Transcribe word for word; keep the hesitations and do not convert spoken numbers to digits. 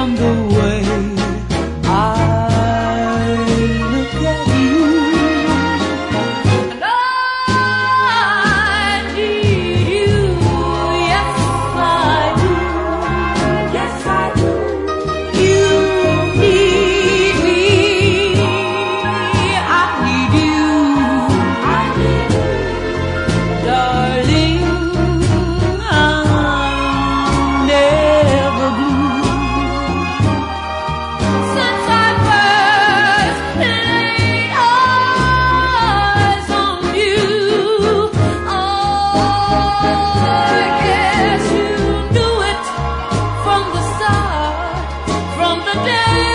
from the way I look at you. And I need you, yes I do, yes I do. You need me, I need you, I need you, darling. I'm never blue since I first laid eyes on you. Oh, I guess you knew it from the start, from the day